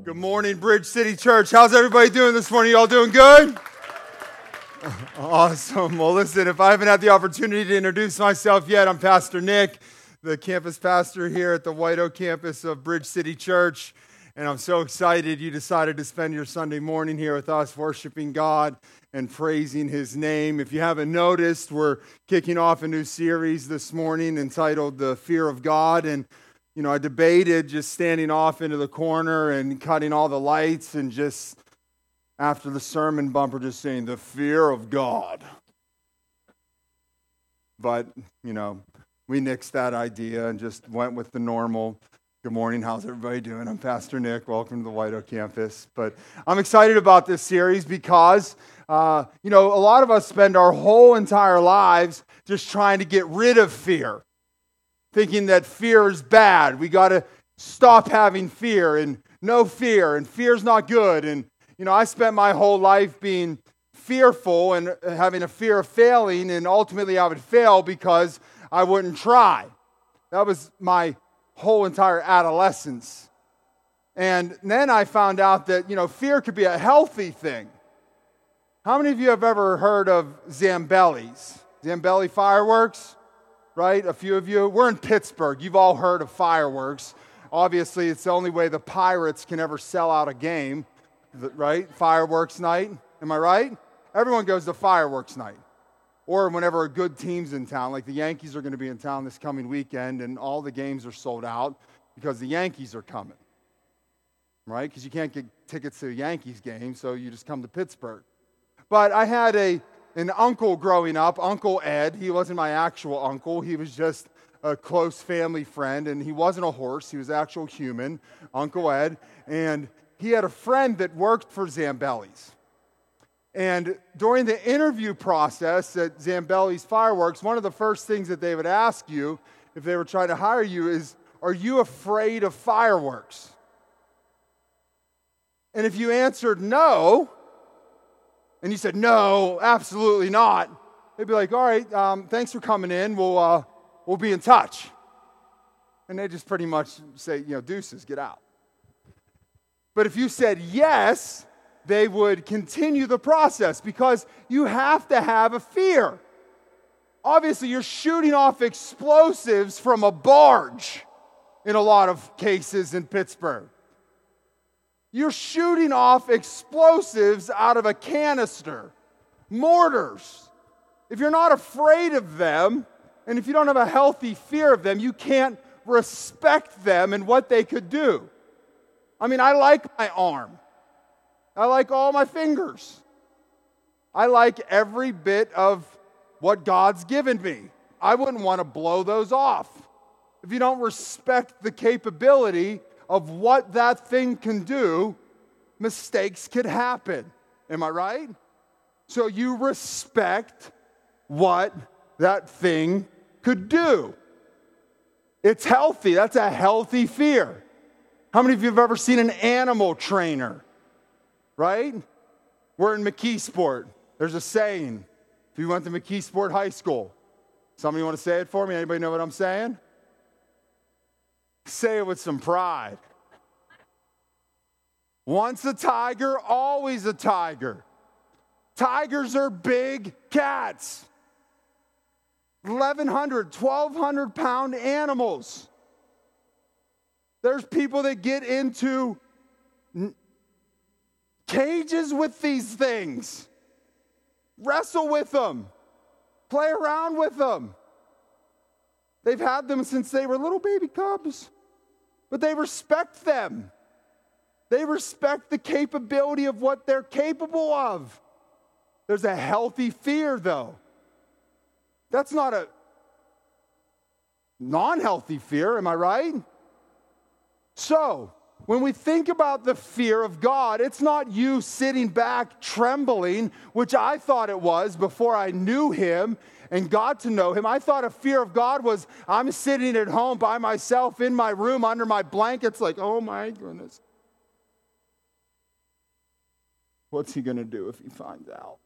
Good morning, Bridge City Church. How's everybody doing this morning? You all doing good? Awesome. Well, listen, if I haven't had the opportunity to introduce myself yet, I'm Pastor Nick, the campus pastor here at the White Oak campus of Bridge City Church. And I'm so excited you decided to spend your Sunday morning here with us, worshiping God and praising His name. If you haven't noticed, we're kicking off a new series this morning entitled The Fear of God. And I debated just standing off into the corner and cutting all the lights and just, after the sermon bumper, just saying, the fear of God. But, we nixed that idea and just went with the normal, good morning, how's everybody doing? I'm Pastor Nick, welcome to the White Oak campus. But I'm excited about this series because, a lot of us spend our whole entire lives just trying to get rid of fear. Thinking that fear is bad. We got to stop having fear and no fear, and fear's not good. And, I spent my whole life being fearful and having a fear of failing, and ultimately I would fail because I wouldn't try. That was my whole entire adolescence. And then I found out that, fear could be a healthy thing. How many of you have ever heard of Zambellis? Zambelli fireworks? Right? A few of you. We're in Pittsburgh. You've all heard of fireworks. Obviously, it's the only way the Pirates can ever sell out a game, right? Fireworks night. Am I right? Everyone goes to fireworks night. Or whenever a good team's in town, like the Yankees are going to be in town this coming weekend, and all the games are sold out because the Yankees are coming. Right? Because you can't get tickets to a Yankees game, so you just come to Pittsburgh. But I had an uncle growing up, Uncle Ed. He wasn't my actual uncle. He was just a close family friend, and he wasn't a horse. He was an actual human, Uncle Ed. And he had a friend that worked for Zambelli's. And during the interview process at Zambelli's Fireworks, one of the first things that they would ask you if they were trying to hire you is, are you afraid of fireworks? And if you answered no, and you said, no, absolutely not, they'd be like, all right, thanks for coming in. We'll be in touch. And they just pretty much say, deuces, get out. But if you said yes, they would continue the process because you have to have a fear. Obviously, you're shooting off explosives from a barge in a lot of cases in Pittsburgh. You're shooting off explosives out of a canister, mortars. If you're not afraid of them, and if you don't have a healthy fear of them, you can't respect them and what they could do. I mean, I like my arm. I like all my fingers. I like every bit of what God's given me. I wouldn't want to blow those off. If you don't respect the capability of what that thing can do, mistakes could happen. Am I right? So you respect what that thing could do. It's healthy. That's a healthy fear. How many of you have ever seen an animal trainer? Right? We're in McKeesport. There's a saying. If you went to McKeesport High School, somebody want to say it for me? Anybody know what I'm saying? Say it with some pride. Once a tiger, always a tiger. Tigers are big cats. 1,100, 1,200 pound animals. There's people that get into cages with these things. Wrestle with them. Play around with them. They've had them since they were little baby cubs. But they respect them. They respect the capability of what they're capable of. There's a healthy fear, though. That's not a non-healthy fear, am I right? So, when we think about the fear of God, it's not you sitting back trembling, which I thought it was before I knew Him and got to know Him. I thought a fear of God was I'm sitting at home by myself in my room under my blankets like, oh my goodness. What's He going to do if He finds out?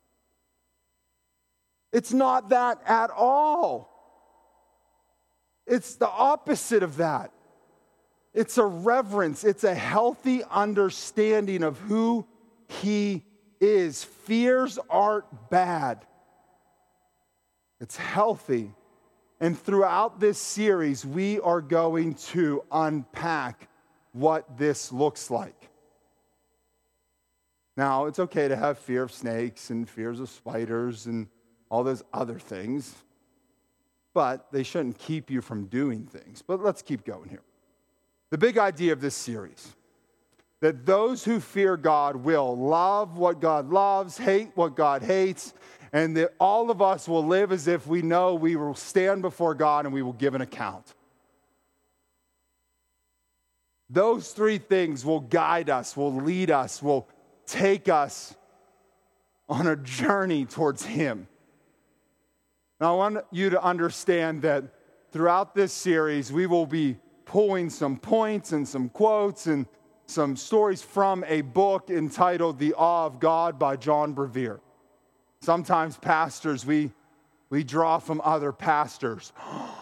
It's not that at all. It's the opposite of that. It's a reverence. It's a healthy understanding of who he is. Fears aren't bad. It's healthy. And throughout this series, we are going to unpack what this looks like. Now, it's okay to have fear of snakes and fears of spiders and all those other things, but they shouldn't keep you from doing things. But let's keep going here. The big idea of this series, that those who fear God will love what God loves, hate what God hates, and that all of us will live as if we know we will stand before God and we will give an account. Those three things will guide us, will lead us, will take us on a journey towards him. Now, I want you to understand that throughout this series, we will be pulling some points and some quotes and some stories from a book entitled The Awe of God by John Bevere. Sometimes pastors, we draw from other pastors.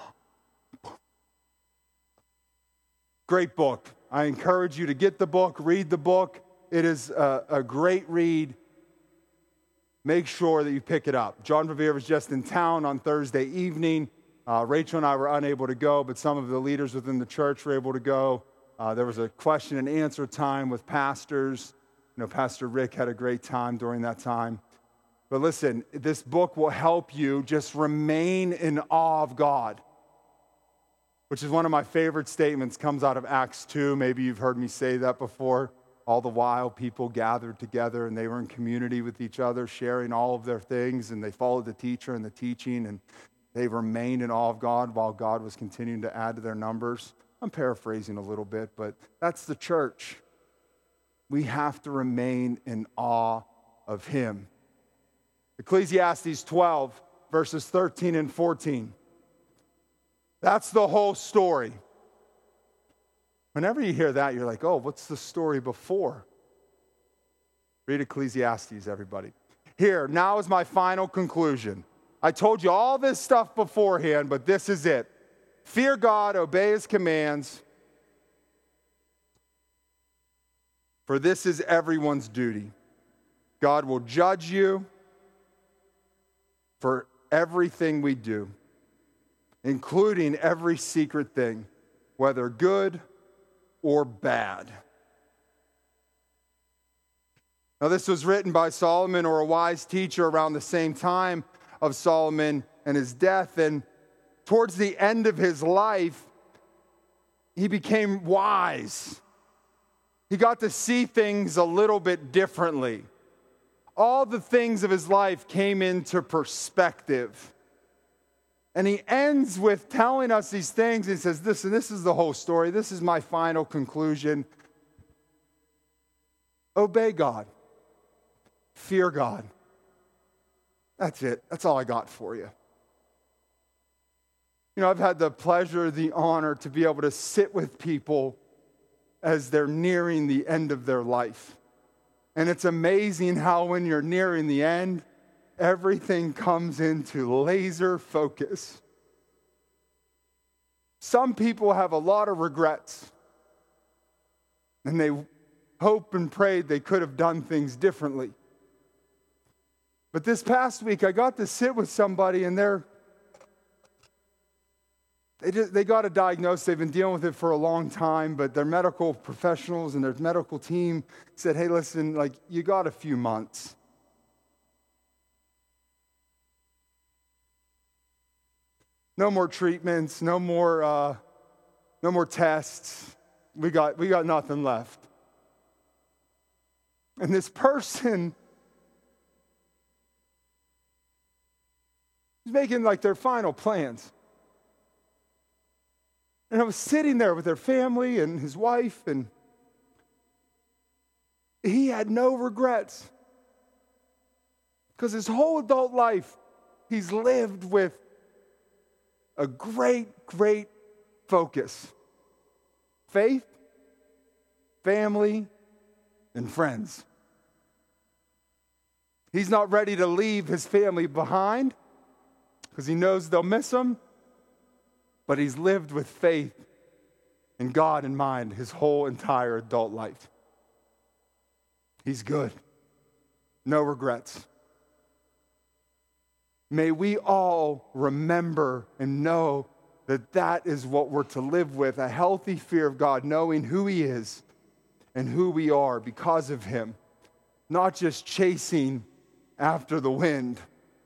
Great book. I encourage you to get the book, read the book. It is a great read. Make sure that you pick it up. John Bevere was just in town on Thursday evening. Rachel and I were unable to go, but some of the leaders within the church were able to go. There was a question and answer time with pastors. Pastor Rick had a great time during that time. But listen, this book will help you just remain in awe of God, which is one of my favorite statements, comes out of Acts 2. Maybe you've heard me say that before. All the while, people gathered together and they were in community with each other, sharing all of their things, and they followed the teacher and the teaching, and they remained in awe of God while God was continuing to add to their numbers. I'm paraphrasing a little bit, but that's the church. We have to remain in awe of him. Ecclesiastes 12, verses 13 and 14. That's the whole story. Whenever you hear that, you're like, oh, what's the story before? Read Ecclesiastes, everybody. Here, now is my final conclusion. I told you all this stuff beforehand, but this is it. Fear God, obey his commands, for this is everyone's duty. God will judge you for everything we do, including every secret thing, whether good or bad. Now, this was written by Solomon, or a wise teacher, around the same time of Solomon and his death. And towards the end of his life, he became wise. He got to see things a little bit differently. All the things of his life came into perspective. And he ends with telling us these things. He says, listen, this is the whole story. This is my final conclusion. Obey God. Fear God. That's it. That's all I got for you. I've had the pleasure, the honor to be able to sit with people as they're nearing the end of their life. And it's amazing how when you're nearing the end, everything comes into laser focus. Some people have a lot of regrets, and they hope and prayed they could have done things differently. But this past week, I got to sit with somebody, and they got a diagnosis. They've been dealing with it for a long time, but their medical professionals and their medical team said, hey, listen, you got a few months. No more treatments, no more tests. We got nothing left. And this person is making their final plans. And I was sitting there with their family and his wife, and he had no regrets. Because his whole adult life, he's lived with a great, great focus. Faith, family, and friends. He's not ready to leave his family behind because he knows they'll miss him, but he's lived with faith and God in mind his whole entire adult life. He's good. No regrets. May we all remember and know that that is what we're to live with, a healthy fear of God, knowing who he is and who we are because of him, not just chasing after the wind.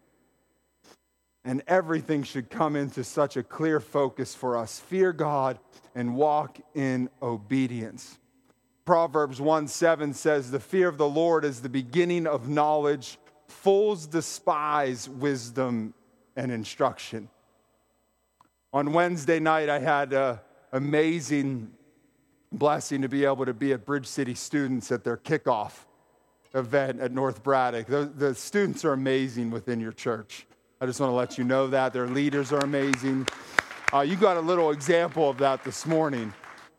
And everything should come into such a clear focus for us. Fear God and walk in obedience. Proverbs 1:7 says, the fear of the Lord is the beginning of knowledge. Fools despise wisdom and instruction. On Wednesday night, I had an amazing blessing to be able to be at Bridge City students at their kickoff event at North Braddock. The students are amazing within your church. I just want to let you know that. Their leaders are amazing. You got a little example of that this morning.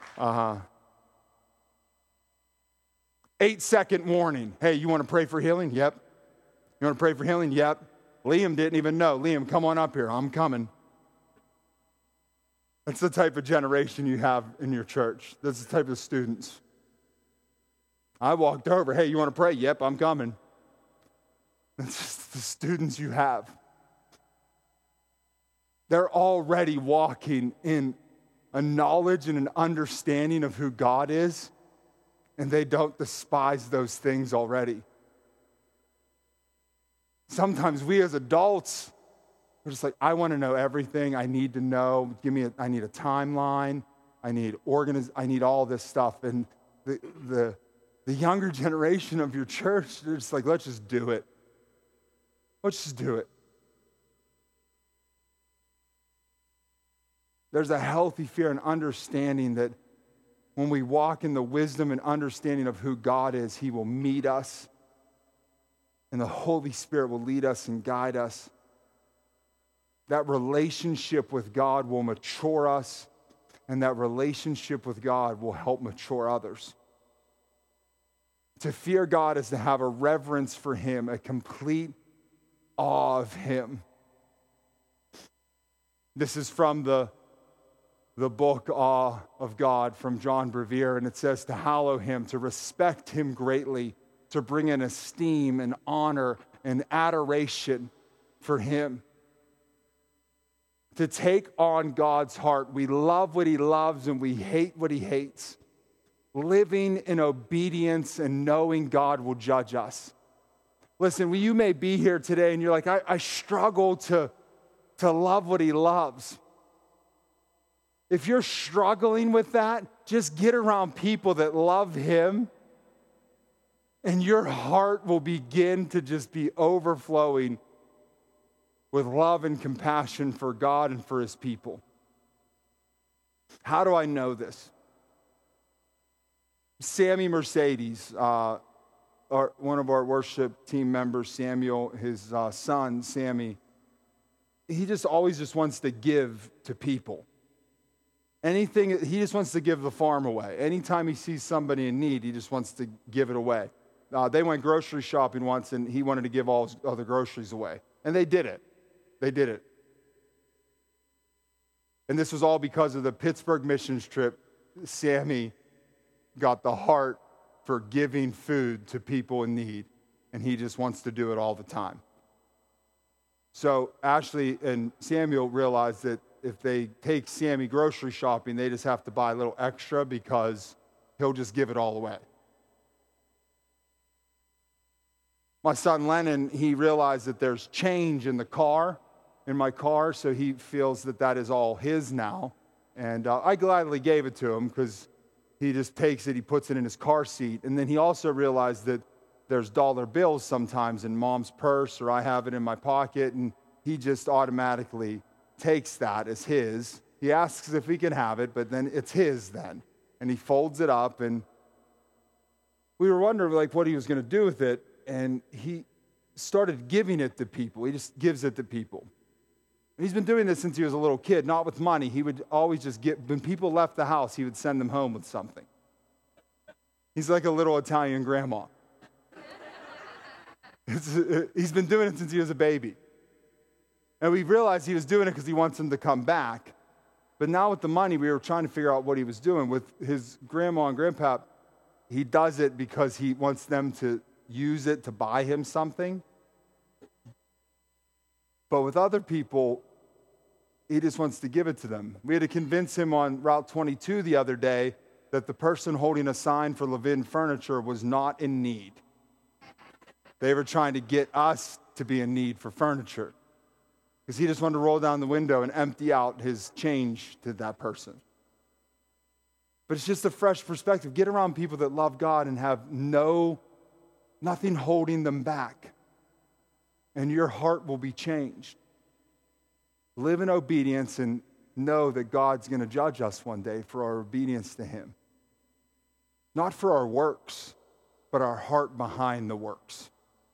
8-second warning. Hey, you want to pray for healing? Yep. You want to pray for healing? Yep. Liam didn't even know. Liam, come on up here. I'm coming. That's the type of generation you have in your church. That's the type of students. I walked over. Hey, you want to pray? Yep, I'm coming. That's just the students you have. They're already walking in a knowledge and an understanding of who God is, and they don't despise those things already. Sometimes we as adults, we're just like, I want to know everything. I need to know. I need a timeline. I need all this stuff. And the younger generation of your church, they're just like, let's just do it. Let's just do it. There's a healthy fear and understanding that when we walk in the wisdom and understanding of who God is, he will meet us, and the Holy Spirit will lead us and guide us. That relationship with God will mature us, and that relationship with God will help mature others. To fear God is to have a reverence for him, a complete awe of him. This is from the book Awe of God from John Bevere, and it says to hallow him, to respect him greatly, to bring in esteem and honor and adoration for him. To take on God's heart. We love what he loves and we hate what he hates. Living in obedience and knowing God will judge us. Listen, you may be here today and you're like, I struggle to love what he loves. If you're struggling with that, just get around people that love him, and your heart will begin to just be overflowing with love and compassion for God and for his people. How do I know this? Sammy Mercedes, one of our worship team members, Samuel, his son, Sammy, he just always wants to give to people. Anything, he just wants to give the farm away. Anytime he sees somebody in need, he just wants to give it away. They went grocery shopping once, and he wanted to give all the groceries away. And they did it. They did it. And this was all because of the Pittsburgh missions trip. Sammy got the heart for giving food to people in need, and he just wants to do it all the time. So Ashley and Samuel realized that if they take Sammy grocery shopping, they just have to buy a little extra because he'll just give it all away. My son Lennon, he realized that there's change in my car, so he feels that is all his now. And I gladly gave it to him because he just takes it, he puts it in his car seat. And then he also realized that there's dollar bills sometimes in mom's purse, or I have it in my pocket, and he just automatically takes that as his. He asks if he can have it, but then it's his then. And he folds it up, and we were wondering what he was going to do with it, and he started giving it to people. He just gives it to people. And he's been doing this since he was a little kid, not with money. He would always just when people left the house, he would send them home with something. He's like a little Italian grandma. He's been doing it since he was a baby. And we realized he was doing it because he wants them to come back. But now with the money, we were trying to figure out what he was doing. With his grandma and grandpa, he does it because he wants them to use it to buy him something. But with other people, he just wants to give it to them. We had to convince him on Route 22 the other day that the person holding a sign for Levin Furniture was not in need. They were trying to get us to be in need for furniture because he just wanted to roll down the window and empty out his change to that person. But it's just a fresh perspective. Get around people that love God and have nothing holding them back, and your heart will be changed. Live in obedience and know that God's going to judge us one day for our obedience to him. Not for our works, but our heart behind the works.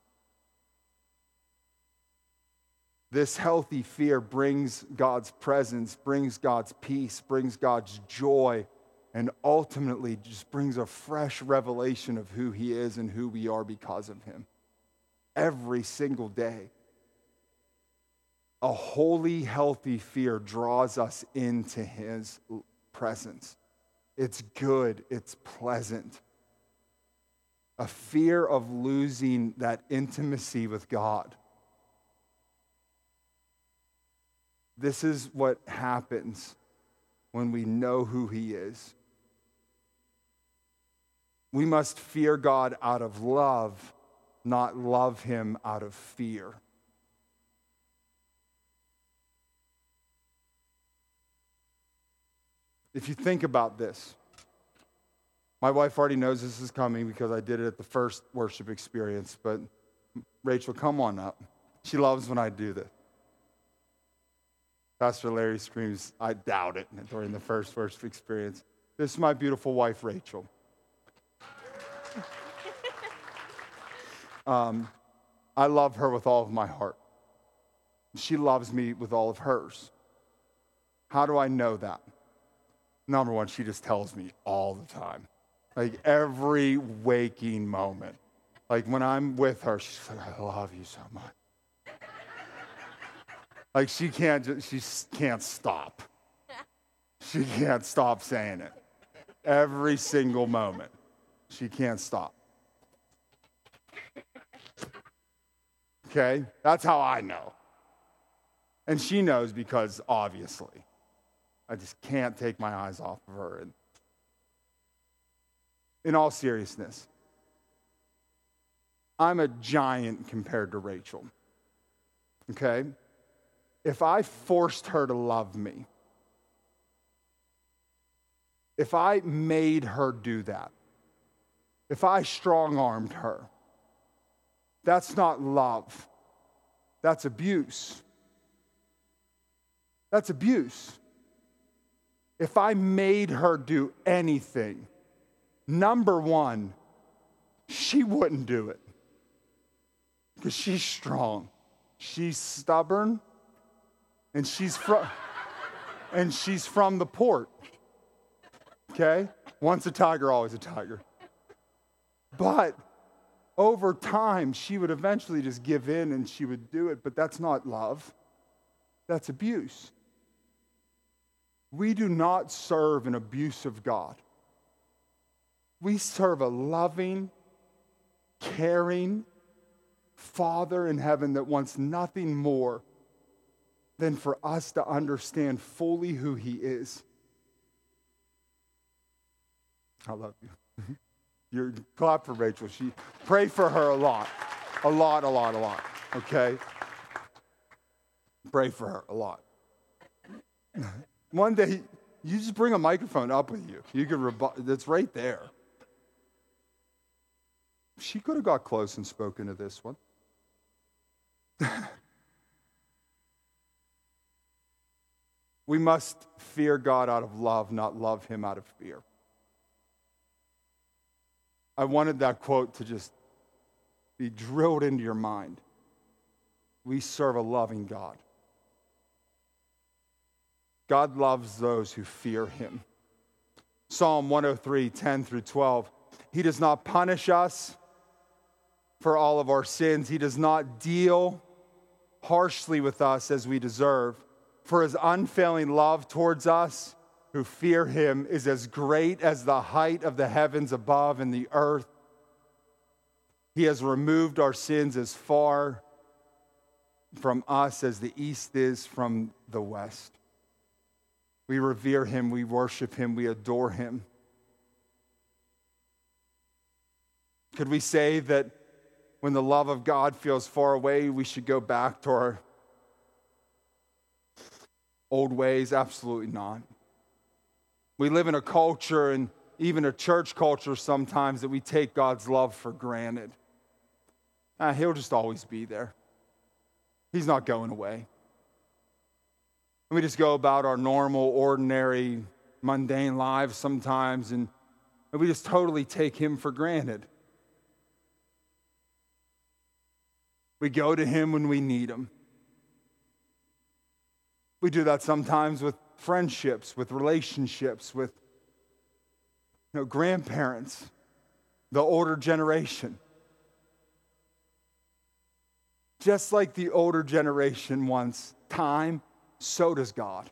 This healthy fear brings God's presence, brings God's peace, brings God's joy, and ultimately just brings a fresh revelation of who he is and who we are because of him. Every single day. A holy, healthy fear draws us into his presence. It's good. It's pleasant. A fear of losing that intimacy with God. This is what happens when we know who he is. We must fear God out of love, not love him out of fear. If you think about this, my wife already knows this is coming because I did it at the first worship experience, but Rachel, come on up. She loves when I do this. Pastor Larry screams, I doubt it, during the first worship experience. This is my beautiful wife, Rachel. I love her with all of my heart. She loves me with all of hers. How do I know that? Number one, she just tells me all the time. Like every waking moment. Like when I'm with her, she's like, I love you so much. Like she can't stop. She can't stop saying it. Every single moment. She can't stop. Okay? That's how I know. And she knows because obviously. I just can't take my eyes off of her. And in all seriousness, I'm a giant compared to Rachel. Okay? If I forced her to love me, if I made her do that, if I strong-armed her, that's not love. That's abuse. That's abuse. If I made her do anything, number one, she wouldn't do it. Because she's strong. She's stubborn. And she's from the port. Okay? Once a tiger, always a tiger. But over time, she would eventually just give in and she would do it. But that's not love. That's abuse. We do not serve an abusive God. We serve a loving, caring Father in heaven that wants nothing more than for us to understand fully who he is. I love you. You're clap for Rachel. Pray for her a lot. A lot. Okay? Pray for her a lot. One day, you just bring a microphone up with you. You can that's right there. She could have got close and spoken to this one. We must fear God out of love, not love him out of fear. I wanted that quote to just be drilled into your mind. We serve a loving God. God loves those who fear him. Psalm 103, 10 through 12. He does not punish us for all of our sins. He does not deal harshly with us as we deserve. For his unfailing love towards us who fear him is as great as the height of the heavens above and the earth. He has removed our sins as far from us as the east is from the west. We revere him, we worship him, we adore him. Could we say that when the love of God feels far away, we should go back to our old ways? Absolutely not. We live in a culture, and even a church culture sometimes, that we take God's love for granted. He'll just always be there. He's not going away. And we just go about our normal, ordinary, mundane lives sometimes, and we just totally take him for granted. We go to him when we need him. We do that sometimes with friendships, with relationships, with grandparents, the older generation. Just like the older generation wants time, so does God.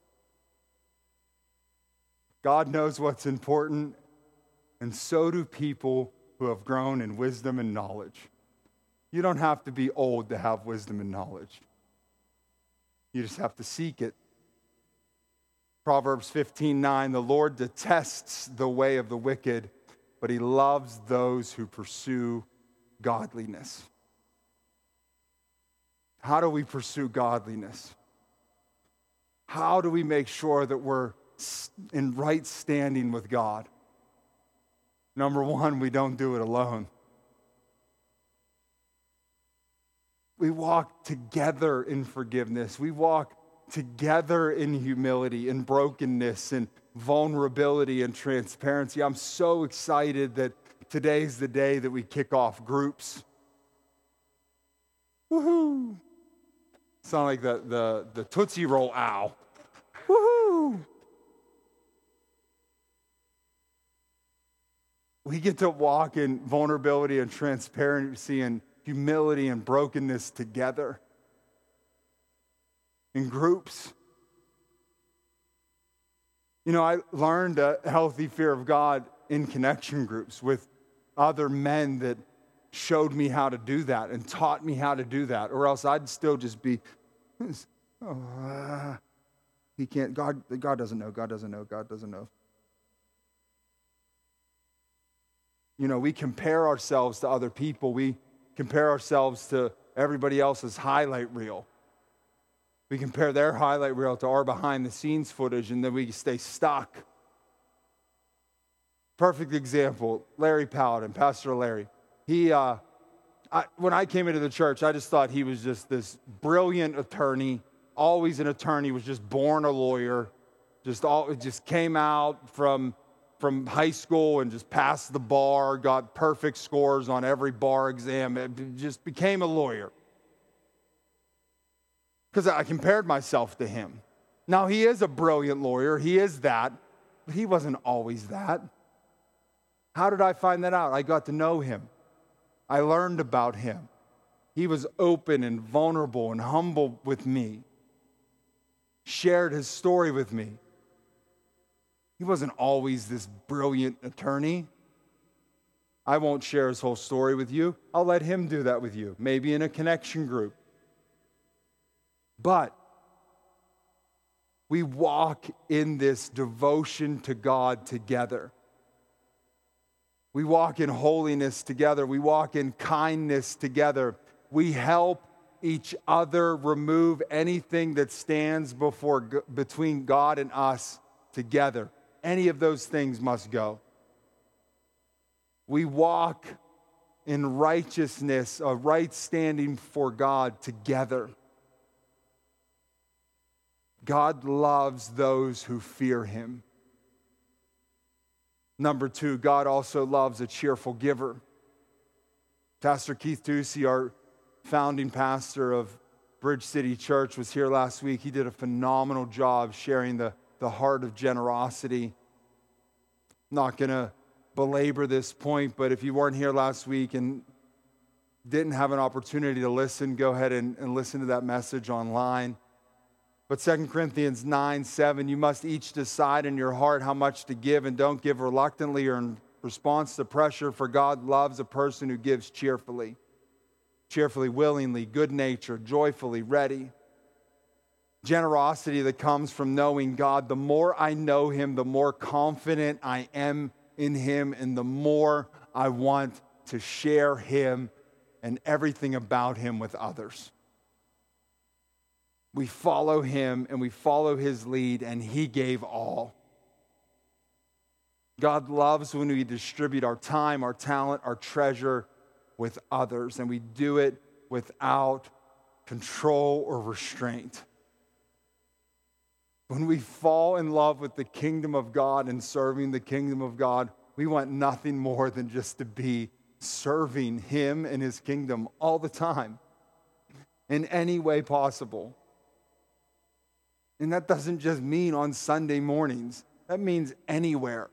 God knows what's important, and so do people who have grown in wisdom and knowledge. You don't have to be old to have wisdom and knowledge. You just have to seek it. Proverbs 15:9, the Lord detests the way of the wicked, but he loves those who pursue godliness. How do we pursue godliness? How do we make sure that we're in right standing with God? Number one, we don't do it alone. We walk together in forgiveness. We walk together in humility and brokenness and vulnerability and transparency. I'm so excited that today's the day that we kick off groups. Woohoo! Sound like the Tootsie Roll owl. Woohoo! We get to walk in vulnerability and transparency and humility and brokenness together in groups. I learned a healthy fear of God in connection groups with other men that showed me how to do that and taught me how to do that, or else I'd still just be, he can't, God doesn't know, God doesn't know, God doesn't know. We compare ourselves to other people. We compare ourselves to everybody else's highlight reel. We compare their highlight reel to our behind-the-scenes footage, and then we stay stuck. Perfect example, Larry Paladin, Pastor Larry. When I came into the church, I just thought he was just this brilliant attorney, always an attorney, was just born a lawyer, just came out from high school and just passed the bar, got perfect scores on every bar exam, and just became a lawyer. Because I compared myself to him. Now, he is a brilliant lawyer. He is that. But he wasn't always that. How did I find that out? I got to know him. I learned about him. He was open and vulnerable and humble with me. Shared his story with me. He wasn't always this brilliant attorney. I won't share his whole story with you. I'll let him do that with you, maybe in a connection group. But we walk in this devotion to God together. We walk in holiness together. We walk in kindness together. We help each other remove anything that stands between God and us together. Any of those things must go. We walk in righteousness, a right standing for God together. God loves those who fear him. Number two, God also loves a cheerful giver. Pastor Keith Ducey, our founding pastor of Bridge City Church, was here last week. He did a phenomenal job sharing the heart of generosity. I'm not going to belabor this point, but if you weren't here last week and didn't have an opportunity to listen, go ahead and listen to that message online. But 2 Corinthians 9:7, you must each decide in your heart how much to give, and don't give reluctantly or in response to pressure, for God loves a person who gives cheerfully. Cheerfully, willingly, good-natured, joyfully, ready. Generosity that comes from knowing God. The more I know Him, the more confident I am in Him, and the more I want to share Him and everything about Him with others. We follow Him and we follow His lead, and He gave all. God loves when we distribute our time, our talent, our treasure with others, and we do it without control or restraint. When we fall in love with the kingdom of God and serving the kingdom of God, we want nothing more than just to be serving Him and His kingdom all the time, in any way possible. And that doesn't just mean on Sunday mornings. That means anywhere.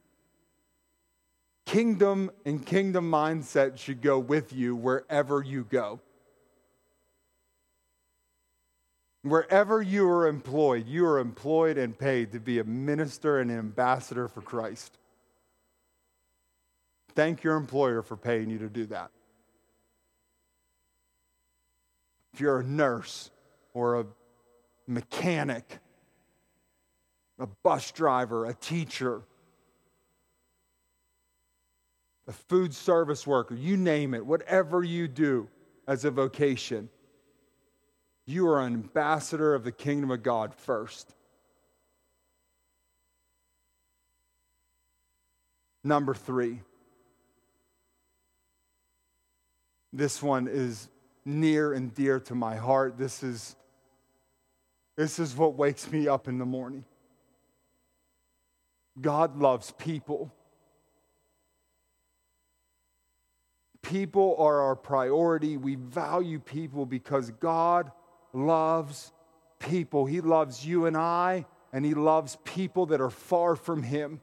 Kingdom and kingdom mindset should go with you wherever you go. Wherever you are employed and paid to be a minister and an ambassador for Christ. Thank your employer for paying you to do that. If you're a nurse or a mechanic, a bus driver, a teacher, a food service worker, you name it, whatever you do as a vocation, you are an ambassador of the kingdom of God first. Number 3. This one is near and dear to my heart. This is what wakes me up in the morning. God loves people. People are our priority. We value people because God loves people. He loves you and I, and He loves people that are far from Him.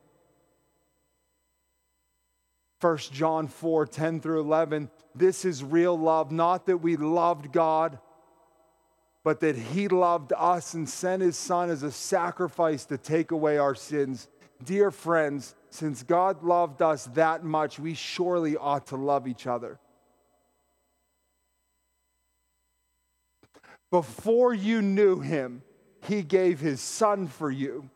1 John 4:10 through 11, this is real love, not that we loved God, but that He loved us and sent His Son as a sacrifice to take away our sins. Dear friends, since God loved us that much, we surely ought to love each other. Before you knew Him, He gave His Son for you.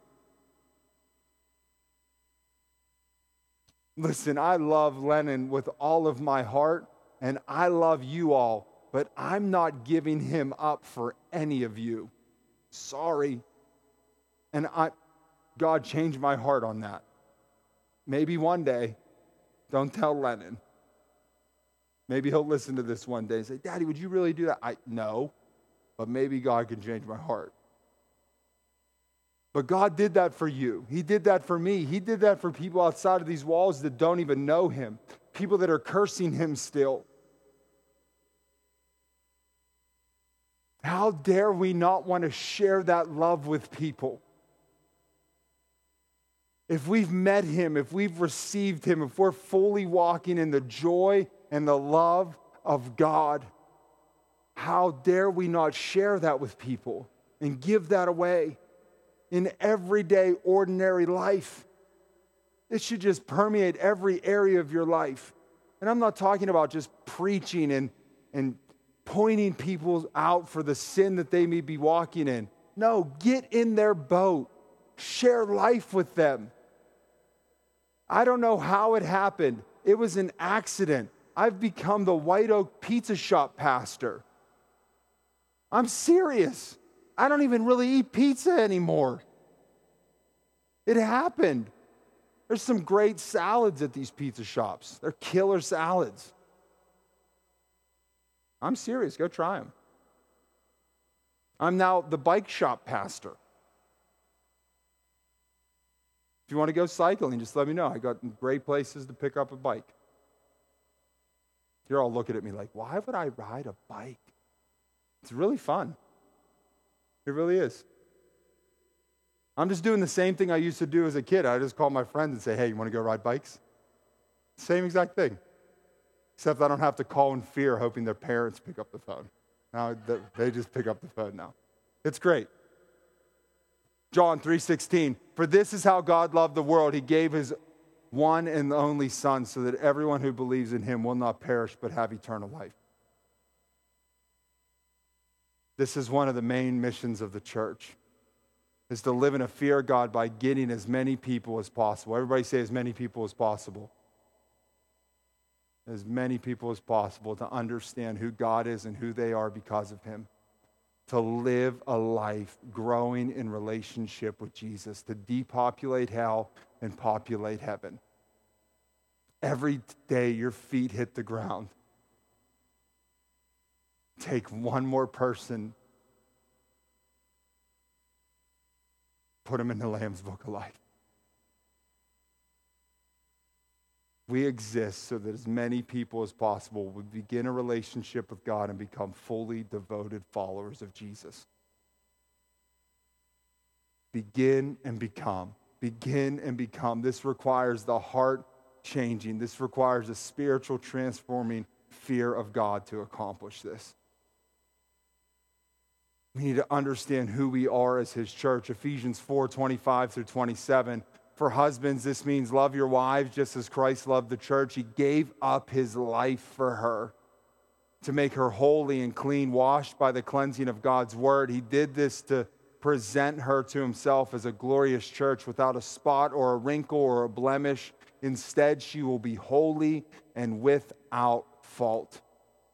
Listen, I love Lennon with all of my heart, and I love you all, but I'm not giving him up for any of you. Sorry. And God changed my heart on that. Maybe one day, don't tell Lennon. Maybe he'll listen to this one day and say, Daddy, would you really do that? No, but maybe God can change my heart. But God did that for you. He did that for me. He did that for people outside of these walls that don't even know Him, people that are cursing Him still. How dare we not want to share that love with people? If we've met Him, if we've received Him, if we're fully walking in the joy and the love of God, how dare we not share that with people and give that away in everyday, ordinary life? It should just permeate every area of your life. And I'm not talking about just preaching and pointing people out for the sin that they may be walking in. No, get in their boat. Share life with them. I don't know how it happened. It was an accident. I've become the White Oak Pizza Shop pastor. I'm serious. I don't even really eat pizza anymore. It happened. There's some great salads at these pizza shops. They're killer salads. I'm serious. Go try them. I'm now the bike shop pastor. If you want to go cycling, just let me know. I got great places to pick up a bike. You're all looking at me like, why would I ride a bike? It's really fun. It really is. I'm just doing the same thing I used to do as a kid. I just call my friends and say, hey, you want to go ride bikes? Same exact thing. Except I don't have to call in fear hoping their parents pick up the phone. Now they just pick up the phone now. It's great. John 3:16, for this is how God loved the world. He gave his one and only Son so that everyone who believes in him will not perish but have eternal life. This is one of the main missions of the church, is to live in a fear of God by getting as many people as possible. Everybody say as many people as possible. As many people as possible to understand who God is and who they are because of him. To live a life growing in relationship with Jesus, to depopulate hell and populate heaven. Every day your feet hit the ground, take one more person, put them in the Lamb's Book of Life. We exist so that as many people as possible would begin a relationship with God and become fully devoted followers of Jesus. Begin and become. Begin and become. This requires the heart changing. This requires a spiritual transforming fear of God to accomplish this. We need to understand who we are as his church. Ephesians 4:25 through 27. For husbands, this means love your wives just as Christ loved the church. He gave up his life for her to make her holy and clean, washed by the cleansing of God's word. He did this to present her to himself as a glorious church without a spot or a wrinkle or a blemish. Instead, she will be holy and without fault.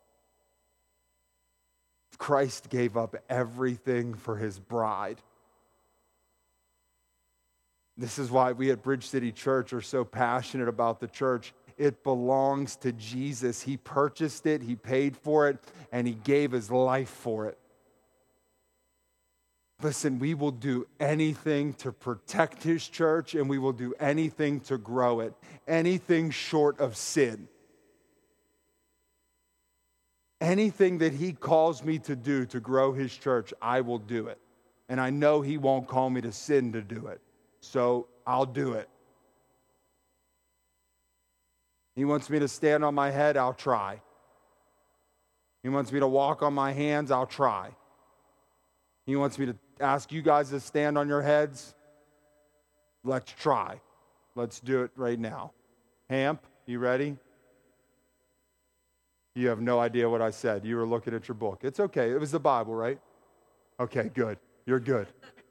Christ gave up everything for his bride. This is why we at Bridge City Church are so passionate about the church. It belongs to Jesus. He purchased it, he paid for it, and he gave his life for it. Listen, we will do anything to protect his church, and we will do anything to grow it. Anything short of sin. Anything that he calls me to do to grow his church, I will do it. And I know he won't call me to sin to do it. So I'll do it. He wants me to stand on my head, I'll try. He wants me to walk on my hands, I'll try. He wants me to ask you guys to stand on your heads. Let's try. Let's do it right now. Hamp, you ready? You have no idea what I said. You were looking at your book. It's okay. It was the Bible, right? Okay, good. You're good.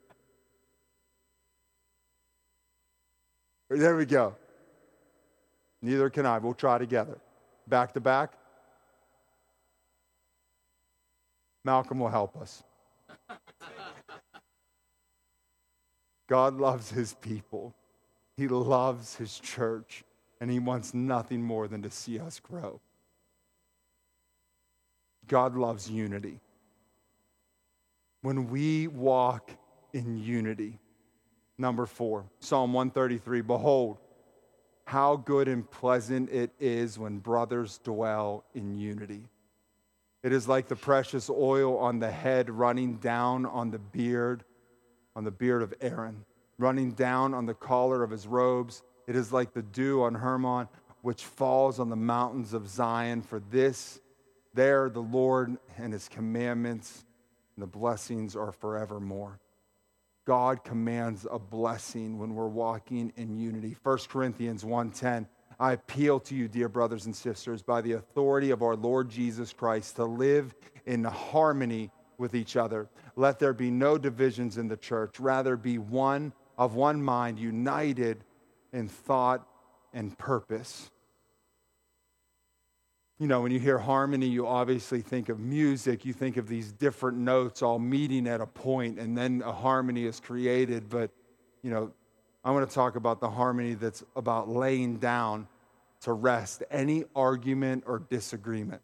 There we go. Neither can I. We'll try together. Back to back. Malcolm will help us. God loves his people. He loves his church. And he wants nothing more than to see us grow. God loves unity. When we walk in unity, number 4, Psalm 133, behold, how good and pleasant it is when brothers dwell in unity. It is like the precious oil on the head running down on the beard of Aaron, running down on the collar of his robes. It is like the dew on Hermon, which falls on the mountains of Zion. For this, there the Lord and his commandments and the blessings are forevermore. God commands a blessing when we're walking in unity. 1 Corinthians 1:10, I appeal to you, dear brothers and sisters, by the authority of our Lord Jesus Christ, to live in harmony with each other. Let there be no divisions in the church. Rather, be one of one mind, united in thought and purpose. You know, when you hear harmony, you obviously think of music. You think of these different notes all meeting at a point, and then a harmony is created. But, you know, I want to talk about the harmony that's about laying down to rest any argument or disagreement.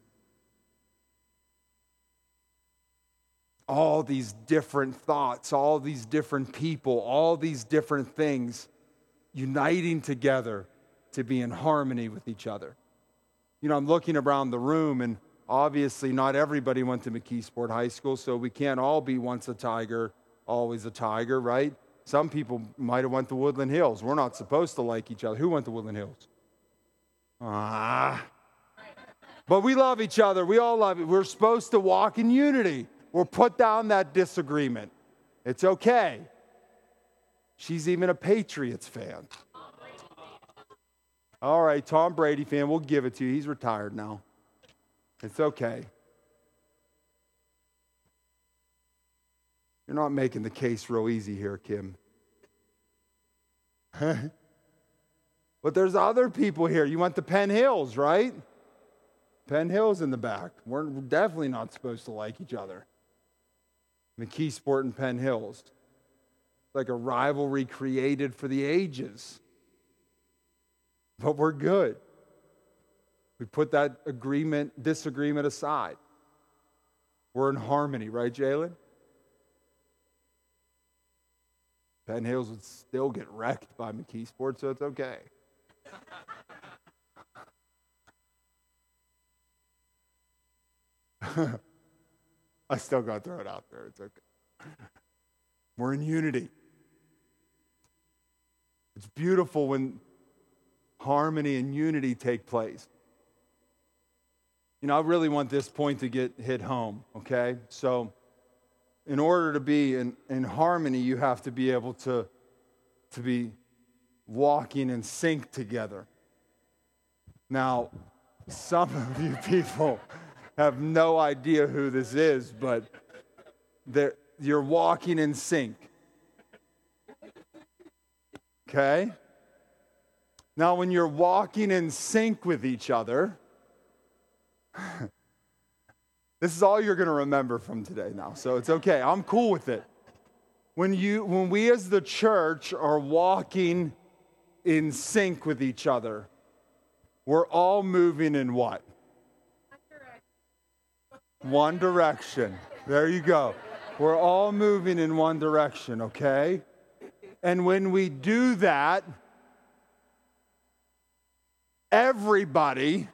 All these different thoughts, all these different people, all these different things uniting together to be in harmony with each other. You know, I'm looking around the room, and obviously not everybody went to McKeesport High School, so we can't all be once a tiger, always a tiger, right? Some people might have went to Woodland Hills. We're not supposed to like each other. Who went to Woodland Hills? But we love each other. We all love it. We're supposed to walk in unity. We'll put down that disagreement. It's okay. She's even a Patriots fan. All right, Tom Brady fan, we'll give it to you. He's retired now. It's okay. You're not making the case real easy here, Kim. But there's other people here. You went to Penn Hills, right? Penn Hills in the back. We're definitely not supposed to like each other. McKeesport and Penn Hills. Like a rivalry created for the ages. But we're good. We put that disagreement aside. We're in harmony, right, Jalen? Penn Hills would still get wrecked by McKeesport, so it's okay. I still got to throw it out there. It's okay. We're in unity. It's beautiful when harmony and unity take place. You know, I really want this point to get hit home, okay? So, in order to be in harmony, you have to be able to be walking in sync together. Now, some of you people have no idea who this is, but you're walking in sync. Okay? Now, when you're walking in sync with each other, this is all you're going to remember from today now, so it's okay. I'm cool with it. When we as the church are walking in sync with each other, we're all moving in what? One direction. There you go. We're all moving in one direction, okay? And when we do that, everybody...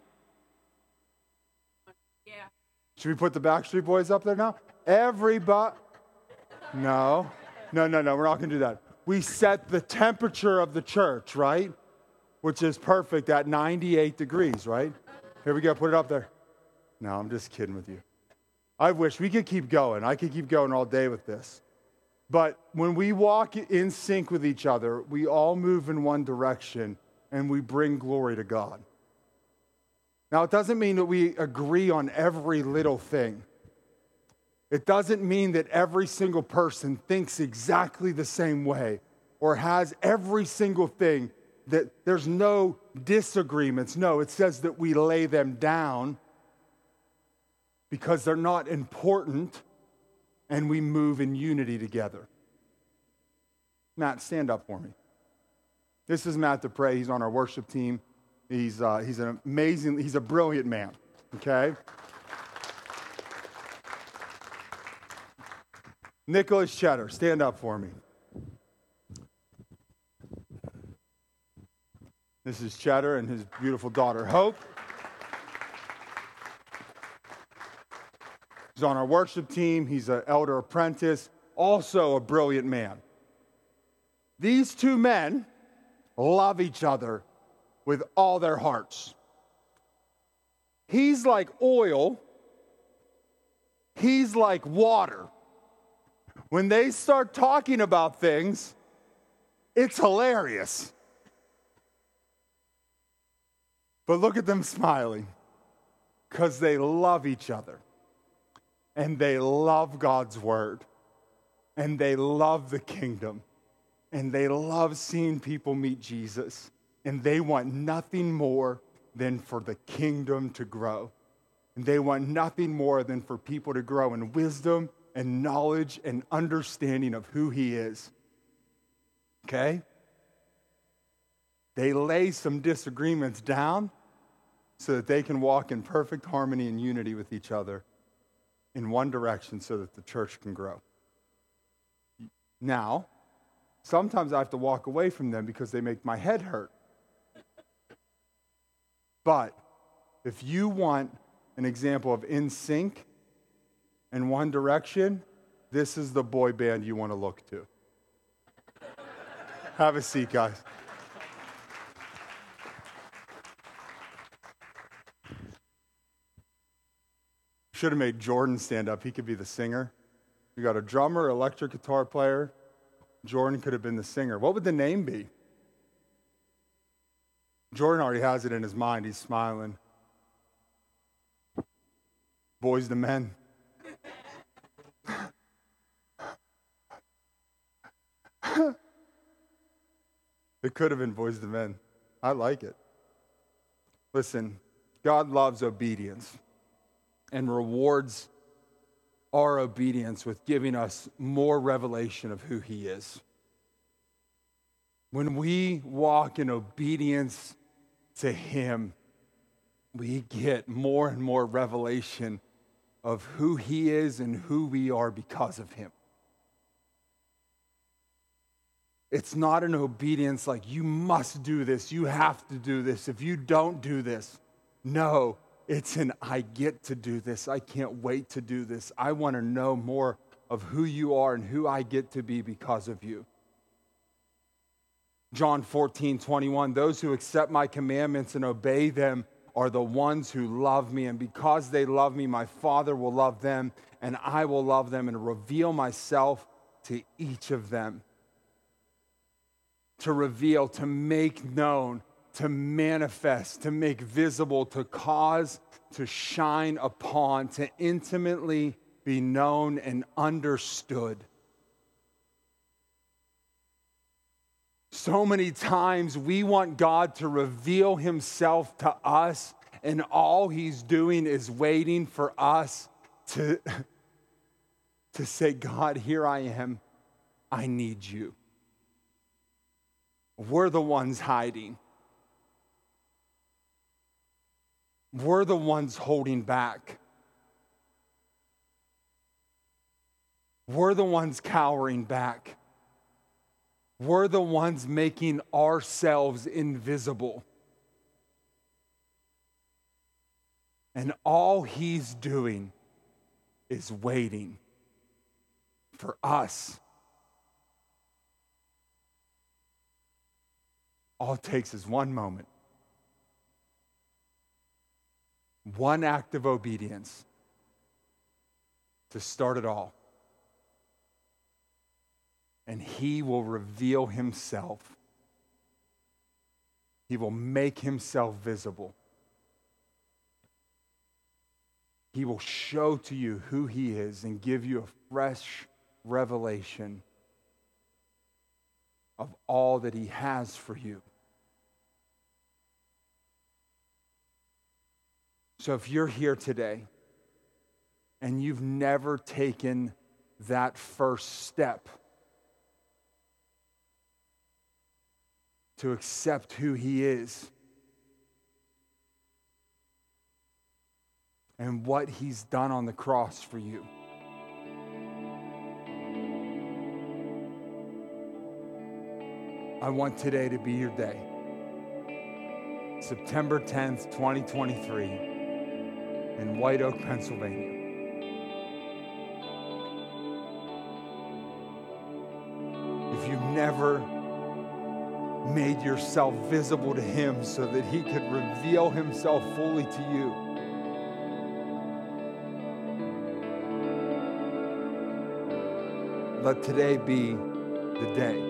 Should we put the Backstreet Boys up there now? Everybody. No. We're not going to do that. We set the temperature of the church, right? Which is perfect at 98 degrees, right? Here we go. Put it up there. No, I'm just kidding with you. I wish we could keep going. I could keep going all day with this. But when we walk in sync with each other, we all move in one direction and we bring glory to God. Now, it doesn't mean that we agree on every little thing. It doesn't mean that every single person thinks exactly the same way or has every single thing, that there's no disagreements. No, it says that we lay them down because they're not important and we move in unity together. Matt, stand up for me. This is Matt DePrey. He's on our worship team. He's a brilliant man, okay? Nicholas Cheddar, stand up for me. This is Cheddar and his beautiful daughter, Hope. He's on our worship team. He's an elder apprentice, also a brilliant man. These two men love each other with all their hearts. He's like oil. He's like water. When they start talking about things, it's hilarious. But look at them smiling because they love each other. And they love God's word. And they love the kingdom. And they love seeing people meet Jesus. And they want nothing more than for the kingdom to grow. And they want nothing more than for people to grow in wisdom and knowledge and understanding of who he is. Okay? They lay some disagreements down so that they can walk in perfect harmony and unity with each other in one direction so that the church can grow. Now, sometimes I have to walk away from them because they make my head hurt. But if you want an example of in sync in one direction, this is the boy band you want to look to. Have a seat, guys. Should have made Jordan stand up. He could be the singer. We got a drummer, electric guitar player, Jordan could have been the singer. What would the name be? Jordan already has it in his mind. He's smiling. Boys to Men. It could have been Boys to Men. I like it. Listen, God loves obedience and rewards our obedience with giving us more revelation of who He is. When we walk in obedience to Him, we get more and more revelation of who He is and who we are because of Him. It's not an obedience like, you must do this, you have to do this, if you don't do this. No, it's an I get to do this, I can't wait to do this. I want to know more of who you are and who I get to be because of you. John 14:21, those who accept my commandments and obey them are the ones who love me. And because they love me, my Father will love them, and I will love them and reveal myself to each of them. To reveal, to make known, to manifest, to make visible, to cause, to shine upon, to intimately be known and understood. So many times we want God to reveal Himself to us, and all He's doing is waiting for us to say, God, here I am. I need you. We're the ones hiding. We're the ones holding back. We're the ones cowering back. We're the ones making ourselves invisible. And all He's doing is waiting for us. All it takes is one moment, one act of obedience to start it all. And He will reveal Himself. He will make Himself visible. He will show to you who He is and give you a fresh revelation of all that He has for you. So if you're here today and you've never taken that first step to accept who He is and what He's done on the cross for you, I want today to be your day. September 10th, 2023. In White Oak, Pennsylvania. If you've never made yourself visible to Him so that He could reveal Himself fully to you, let today be the day.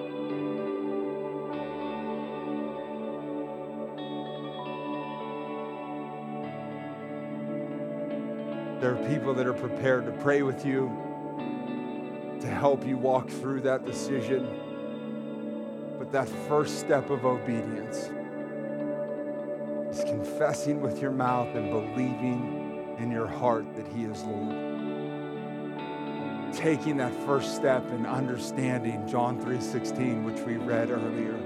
There are people that are prepared to pray with you, to help you walk through that decision. But that first step of obedience is confessing with your mouth and believing in your heart that He is Lord. Taking that first step and understanding John 3:16, which we read earlier.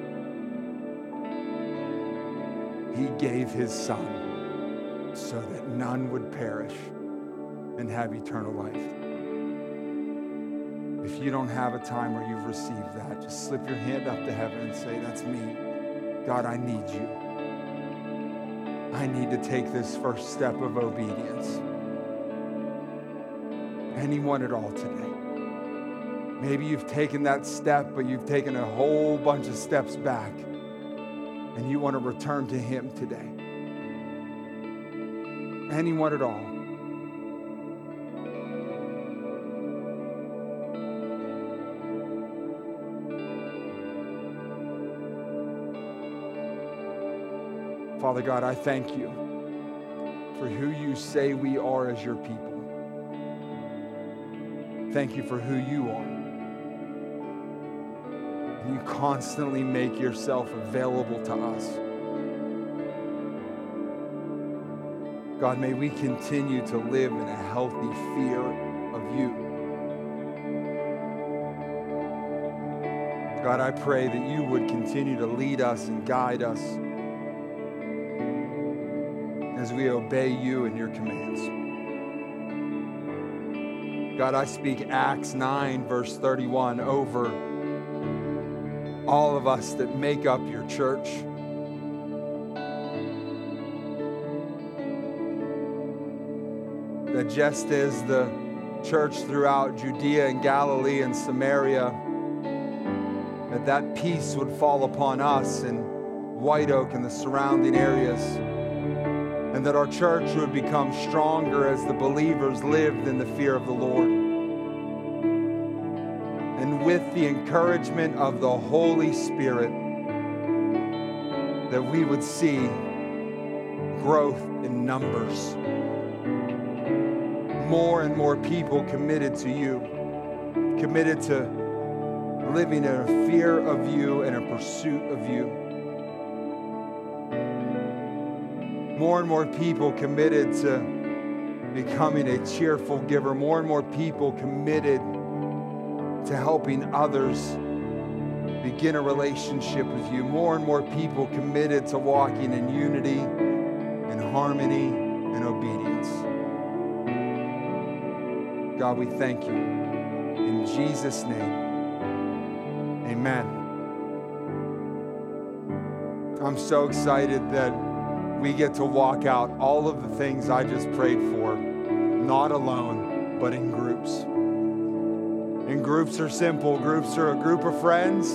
He gave His Son so that none would perish and have eternal life. If you don't have a time where you've received that, just slip your hand up to heaven and say, that's me. God, I need you. I need to take this first step of obedience. Anyone at all today. Maybe you've taken that step, but you've taken a whole bunch of steps back, and you want to return to Him today. Anyone at all. Father God, I thank you for who you say we are as your people. Thank you for who you are. You constantly make yourself available to us. God, may we continue to live in a healthy fear of you. God, I pray that you would continue to lead us and guide us as we obey you and your commands. God, I speak Acts 9, verse 31 over all of us that make up your church. That just as the church throughout Judea and Galilee and Samaria, that peace would fall upon us in White Oak and the surrounding areas, and that our church would become stronger as the believers lived in the fear of the Lord. And with the encouragement of the Holy Spirit, that we would see growth in numbers. More and more people committed to you, committed to living in a fear of you and a pursuit of you. More and more people committed to becoming a cheerful giver. More and more people committed to helping others begin a relationship with you. More and more people committed to walking in unity and harmony and obedience. God, we thank you. In Jesus' name, amen. I'm so excited that we get to walk out all of the things I just prayed for, not alone, but in groups. And groups are simple. Groups are a group of friends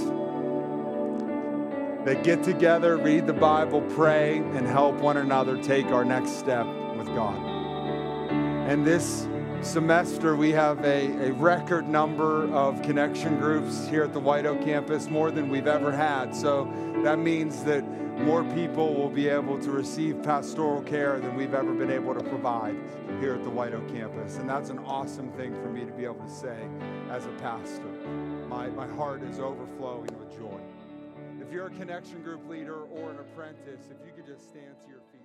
that get together, read the Bible, pray, and help one another take our next step with God. And this semester, we have a record number of connection groups here at the White Oak campus, more than we've ever had. So that means that more people will be able to receive pastoral care than we've ever been able to provide here at the White Oak campus. And that's an awesome thing for me to be able to say as a pastor. My heart is overflowing with joy. If you're a connection group leader or an apprentice, if you could just stand to your feet.